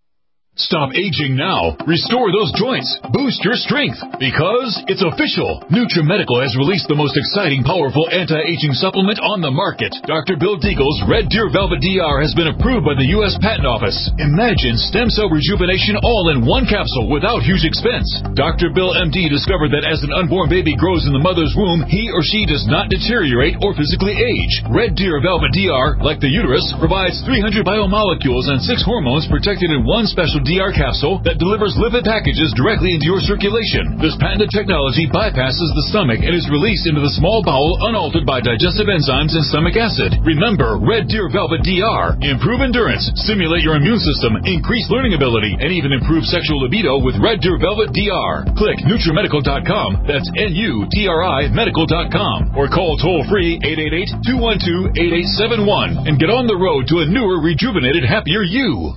Stop aging now. Restore those joints. Boost your strength. Because it's official. NutriMedical has released the most exciting, powerful anti-aging supplement on the market. Doctor Bill Deagle's Red Deer Velvet D R has been approved by the U S Patent Office. Imagine stem cell rejuvenation all in one capsule without huge expense. Doctor Bill M D discovered that as an unborn baby grows in the mother's womb, he or she does not deteriorate or physically age. Red Deer Velvet D R, like the uterus, provides three hundred biomolecules and six hormones protected in one special D R capsule that delivers lipid packages directly into your circulation. This patented technology bypasses the stomach and is released into the small bowel unaltered by digestive enzymes and stomach acid. Remember, Red Deer Velvet D R. Improve endurance, stimulate your immune system, increase learning ability, and even improve sexual libido with Red Deer Velvet D R. Click NutriMedical dot com. That's N U T R I medical dot com. Or call toll-free eight eight eight, two one two, eight eight seven one and get on the road to a newer, rejuvenated, happier you.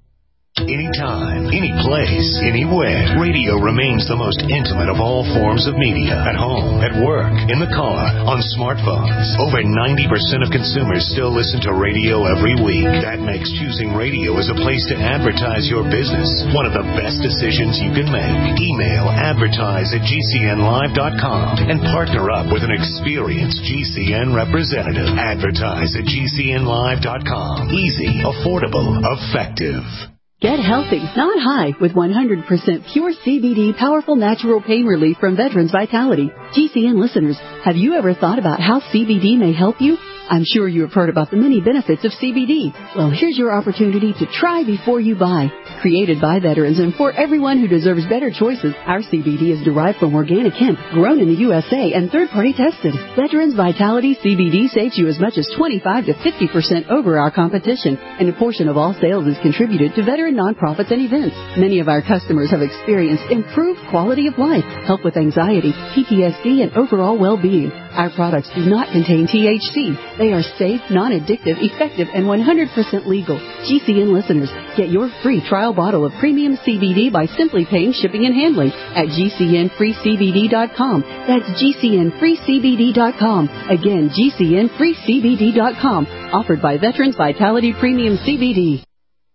Anytime, any place, anywhere, radio remains the most intimate of all forms of media. At home, at work, in the car, on smartphones. Over ninety percent of consumers still listen to radio every week. That makes choosing radio as a place to advertise your business one of the best decisions you can make. Email advertise at G C N live dot com and partner up with an experienced G C N representative. Advertise at G C N live dot com. Easy, affordable, effective. Get healthy, not high, with one hundred percent pure C B D powerful natural pain relief from Veterans Vitality. G C N listeners, have you ever thought about how C B D may help you? I'm sure you have heard about the many benefits of C B D. Well, here's your opportunity to try before you buy. Created by veterans and for everyone who deserves better choices, our C B D is derived from organic hemp, grown in the U S A, and third-party tested. Veterans Vitality C B D saves you as much as twenty-five to fifty percent over our competition, and a portion of all sales is contributed to veteran nonprofits and events. Many of our customers have experienced improved quality of life, help with anxiety, P T S D, and overall well-being. Our products do not contain T H C. They are safe, non-addictive, effective, and one hundred percent legal. G C N listeners, get your free trial bottle of premium C B D by simply paying shipping and handling at G C N free C B D dot com. That's G C N free C B D dot com. Again, G C N free C B D dot com. Offered by Veterans Vitality Premium C B D.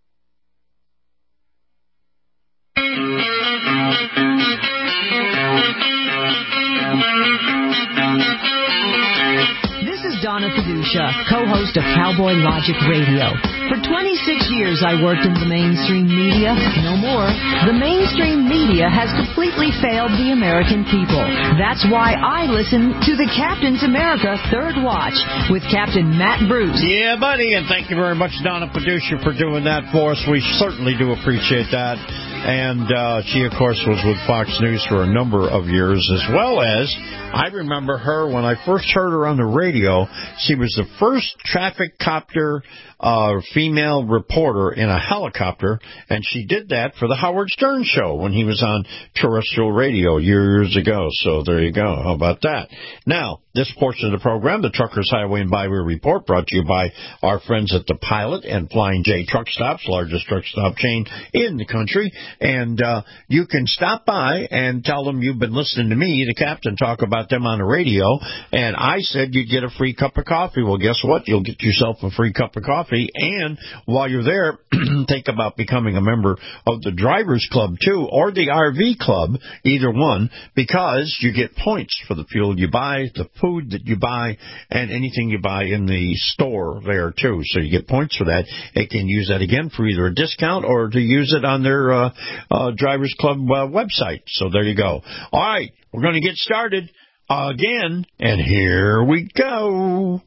Donna Paduccia, co-host of Cowboy Logic Radio. For twenty-six years, I worked in the mainstream media. No more. The mainstream media has completely failed the American people. That's why I listen to the Captain's America Third Watch with Captain Matt Bruce. Yeah, buddy, and thank you very much, Donna Paduccia, for doing that for us. We certainly do appreciate that. And uh, she, of course, was with Fox News for a number of years, as well as I remember her when I first heard her on the radio. She was the first traffic copter uh, female reporter in a helicopter, and she did that for the Howard Stern show when he was on terrestrial radio years ago. So there you go. How about that? Now, this portion of the program, the Truckers Highway and Byway Report, brought to you by our friends at the Pilot and Flying J Truck Stops, largest truck stop chain in the country. And uh, you can stop by and tell them you've been listening to me, the captain, talk about them on the radio. And I said you'd get a free cup of coffee. Well, guess what? You'll get yourself a free cup of coffee. And while you're there, think about becoming a member of the Drivers Club, too, or the R V Club, either one, because you get points for the fuel you buy, the food that you buy, and anything you buy in the store there, too. So you get points for that. They can use that again for either a discount or to use it on their uh, uh, Drivers Club uh, website. So there you go. All right, we're going to get started again, and here we go.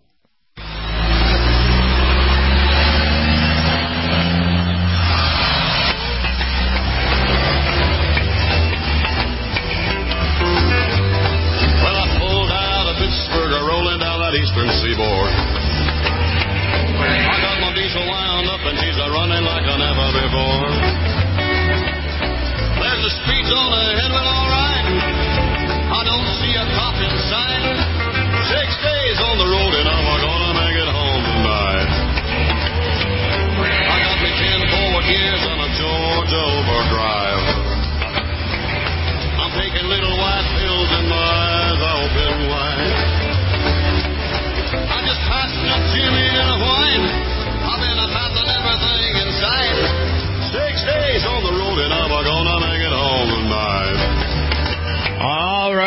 Eastern seaboard. I got my diesel wound up and she's a running like I never before. There's the speeds on ahead, well, all right. I don't see a cop in sight.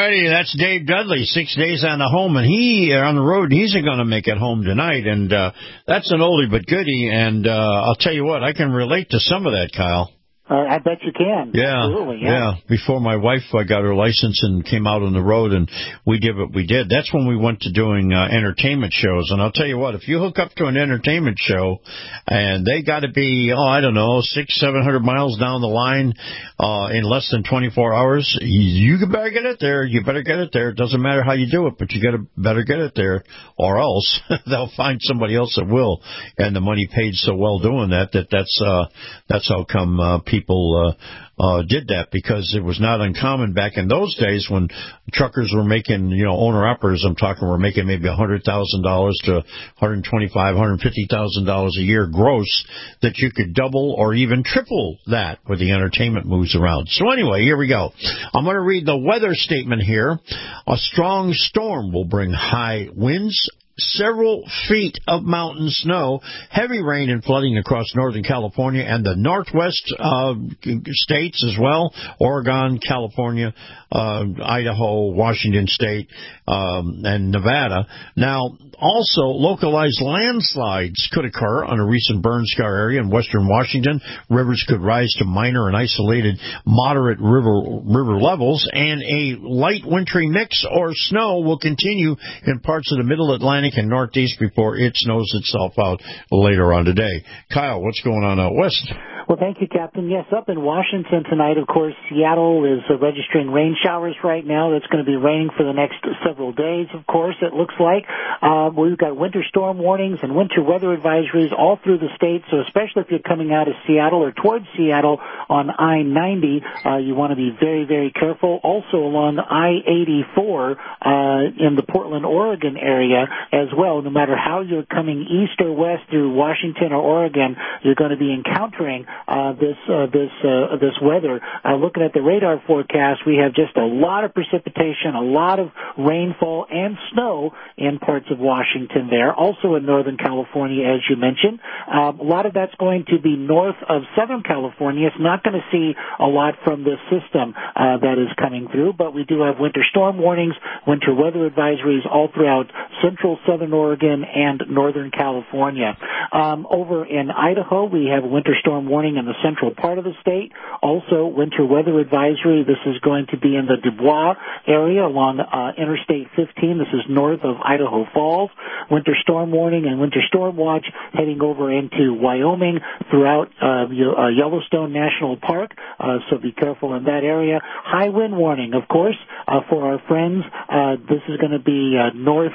righty, that's Dave Dudley, six days on the home, and he uh, on the road. He's going to make it home tonight, and uh, that's an oldie but goodie. And uh, I'll tell you what, I can relate to some of that, Kyle. Uh, I bet you can. Yeah, Absolutely, yeah. yeah. Before my wife uh, got her license and came out on the road, and we did what we did. That's when we went to doing uh, entertainment shows. And I'll tell you what, if you hook up to an entertainment show, and they got to be, oh, I don't know, six, seven hundred miles down the line uh, in less than twenty-four hours, you, you better get it there. You better get it there. It doesn't matter how you do it, but you got to better get it there, or else they'll find somebody else that will. And the money paid so well doing that that that's uh, that's how come uh, people. People uh, uh, did that, because it was not uncommon back in those days when truckers were making, you know, owner-operators, I'm talking, were making maybe one hundred thousand dollars to one hundred twenty-five thousand dollars, one hundred fifty thousand dollars a year gross, that you could double or even triple that with the entertainment moves around. So anyway, here we go. I'm going to read the weather statement here. A strong storm will bring high winds, several feet of mountain snow, heavy rain and flooding across Northern California and the Northwest uh, states as well, Oregon, California, uh, Idaho, Washington State, um, and Nevada. Now, also, localized landslides could occur on a recent burn scar area in western Washington. Rivers could rise to minor and isolated moderate river river levels, and a light wintry mix or snow will continue in parts of the middle Atlantic and Northeast before it snows itself out later on today. Kyle, what's going on out west? Well, thank you, Captain. Yes, up in Washington tonight, of course, Seattle is uh, registering rain showers right now. That's going to be raining for the next several days, of course, it looks like. Uh, we've got winter storm warnings and winter weather advisories all through the state, so especially if you're coming out of Seattle or towards Seattle on I ninety, uh, you want to be very, very careful. Also along I eighty-four uh, in the Portland, Oregon area as well. No matter how you're coming east or west through Washington or Oregon, you're going to be encountering Uh, this uh, this uh, this weather. Uh, looking at the radar forecast, we have just a lot of precipitation, a lot of rainfall and snow in parts of Washington there. Also in Northern California, as you mentioned. Um, a lot of that's going to be north of Southern California. It's not going to see a lot from this system uh, that is coming through, but we do have winter storm warnings, winter weather advisories all throughout central Southern Oregon and Northern California. Um, over in Idaho, we have winter storm warning in the central part of the state. Also, winter weather advisory. This is going to be in the Dubois area along uh, Interstate fifteen. This is north of Idaho Falls. Winter storm warning and winter storm watch heading over into Wyoming throughout uh, Yellowstone National Park. Uh, so be careful in that area. High wind warning, of course, uh, for our friends. Uh, this is going to be uh,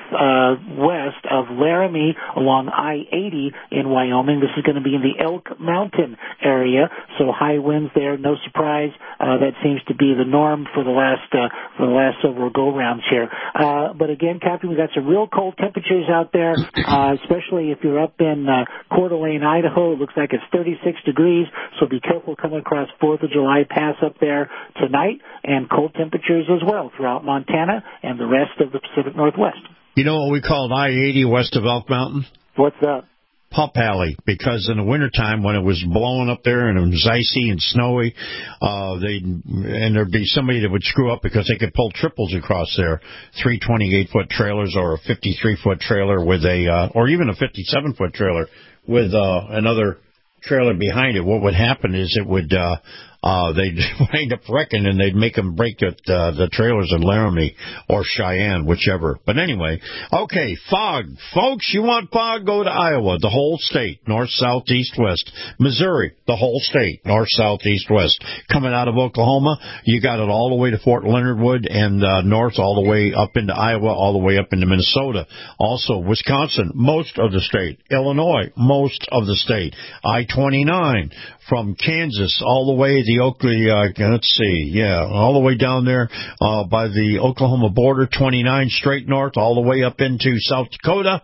northwest uh, of Laramie along I eighty in Wyoming. This is going to be in the Elk Mountain area, so high winds there, no surprise. Uh, that seems to be the norm for the last uh, for the last several go-rounds here. Uh, but again, Captain, we've got some real cold temperatures out there, uh, especially if you're up in uh, Coeur d'Alene, Idaho. It looks like it's thirty-six degrees, so be careful coming across fourth of July Pass up there tonight, and cold temperatures as well throughout Montana and the rest of the Pacific Northwest. You know what we call I eighty west of Elk Mountain? What's that? Pump Alley, because in the wintertime when it was blowing up there and it was icy and snowy, uh, they and there'd be somebody that would screw up because they could pull triples across there, three twenty-eight foot trailers or a fifty-three foot trailer with a, uh, or even a fifty-seven foot trailer with uh, another trailer behind it. What would happen is it would, uh, uh, they'd wind up wrecking and they'd make them break it, uh, the trailers in Laramie or Cheyenne, whichever. But anyway, okay, fog. Folks, you want fog? Go to Iowa, the whole state, north, south, east, west. Missouri, the whole state, north, south, east, west. Coming out of Oklahoma, you got it all the way to Fort Leonard Wood and uh, north all the way up into Iowa, all the way up into Minnesota. Also, Wisconsin, most of the state. Illinois, most of the state. I twenty-nine from Kansas all the way the Oakley, uh, let's see, yeah, all the way down there uh, by the Oklahoma border, twenty-nine straight north, all the way up into South Dakota.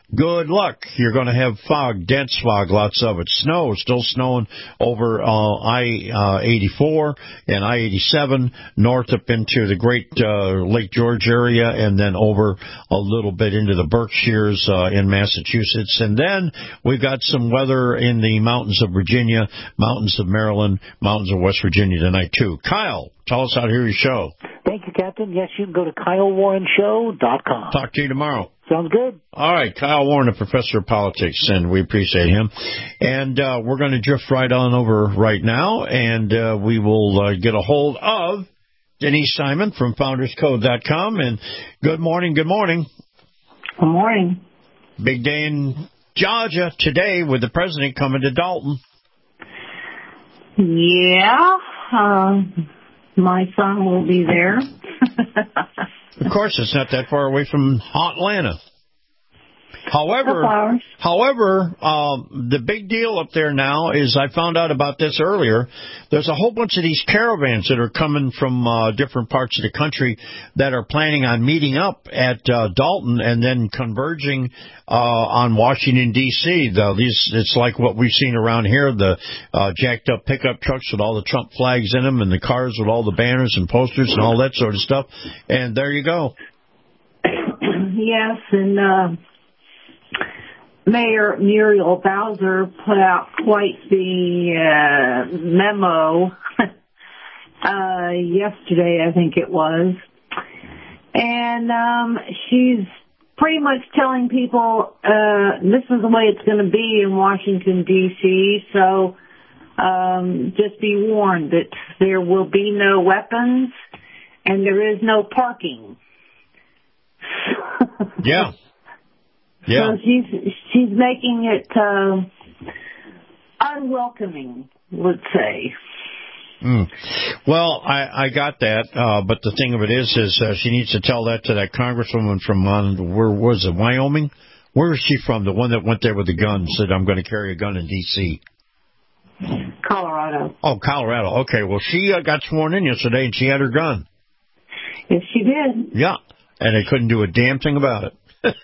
good luck. You're going to have fog, dense fog, lots of it. Snow, still snowing over uh, I eighty-four and I eighty-seven, north up into the great uh, Lake George area, and then over a little bit into the Berkshires uh, in Massachusetts. And then we've got some weather in the mountains of Virginia, mountains of Maryland, mountains of West Virginia tonight, too. Kyle, tell us how to hear your show. Thank you, Captain. Yes, you can go to Kyle Warren Show dot com. Talk to you tomorrow. Sounds good. All right, Kyle Warren, a professor of politics, and we appreciate him. And uh, we're going to drift right on over right now, and uh, we will uh, get a hold of Denise Simon from Founders Code dot com. And good morning, good morning. Good morning. Big day in Georgia today with the president coming to Dalton. Yeah, uh, my son will be there. Of course, it's not that far away from Atlanta. However, however, um, the big deal up there now is I found out about this earlier. There's a whole bunch of these caravans that are coming from uh, different parts of the country that are planning on meeting up at uh, Dalton and then converging uh, on Washington, D C The, these, it's like what we've seen around here, the uh, jacked up pickup trucks with all the Trump flags in them and the cars with all the banners and posters and all that sort of stuff. And there you go. Yes, and uh, Mayor Muriel Bowser put out quite the uh, memo uh, yesterday, I think it was. And um, she's pretty much telling people uh, this is the way it's going to be in Washington, D C, so um, just be warned that there will be no weapons and there is no parking. Yeah. Yeah. So she's she's making it uh, unwelcoming, let's say. Mm. Well, I, I got that, uh, but the thing of it is, is uh, she needs to tell that to that congresswoman from, uh, where was it, Wyoming? Where is she from? The one that went there with the gun, said, I'm going to carry a gun in D C Colorado. Oh, Colorado. Okay, well, she uh, got sworn in yesterday, and she had her gun. Yes, she did. Yeah, and they couldn't do a damn thing about it.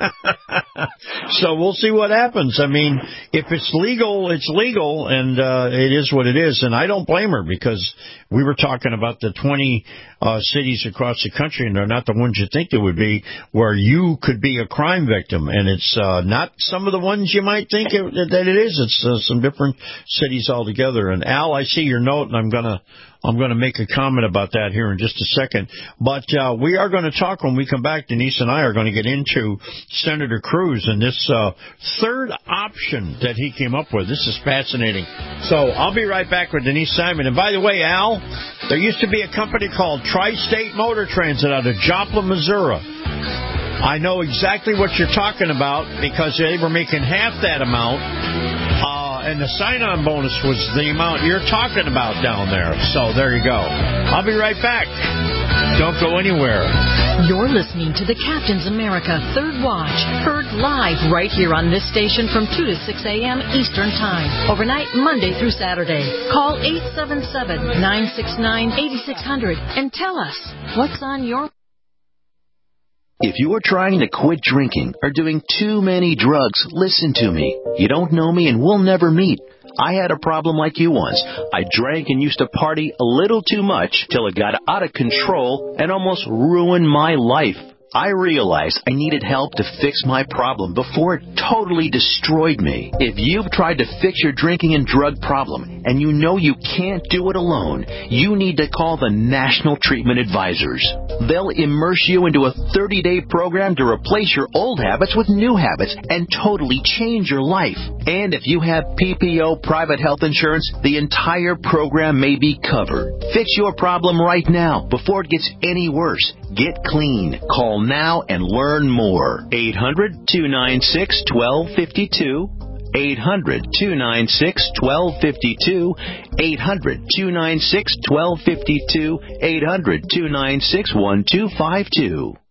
So we'll see what happens. I mean, if it's legal, it's legal, and uh, it is what it is. And I don't blame her, because we were talking about the twenty uh, cities across the country, and they're not the ones you think they would be, where you could be a crime victim. And it's uh, not some of the ones you might think it, that it is. It's uh, some different cities altogether. And Al, I see your note, and I'm going to I'm going to make a comment about that here in just a second. But uh, we are going to talk when we come back. Denise and I are going to get into Senator Cruz and this uh, third option that he came up with. This is fascinating. So I'll be right back with Denise Simon. And by the way, Al, there used to be a company called Tri-State Motor Transit out of Joplin, Missouri. I know exactly what you're talking about, because they were making half that amount. Uh, and the sign-on bonus was the amount you're talking about down there. So there you go. I'll be right back. Don't go anywhere. You're listening to the Captain's America Third Watch, heard live right here on this station from two to six a.m. Eastern Time, overnight Monday through Saturday. Call eight seven seven, nine six nine, eight six zero zero and tell us what's on your... If you are trying to quit drinking or doing too many drugs, listen to me. You don't know me and we'll never meet. I had a problem like you once. I drank and used to party a little too much till it got out of control and almost ruined my life. I realized I needed help to fix my problem before it totally destroyed me. If you've tried to fix your drinking and drug problem and you know you can't do it alone, you need to call the National Treatment Advisors. They'll immerse you into a thirty-day program to replace your old habits with new habits and totally change your life. And if you have P P O private health insurance, the entire program may be covered. Fix your problem right now before it gets any worse. Get clean. Call now and learn more. eight hundred, two nine six, one two five two. eight hundred, two nine six, one two five two. eight hundred, two nine six, one two five two. eight hundred, two nine six, one two five two.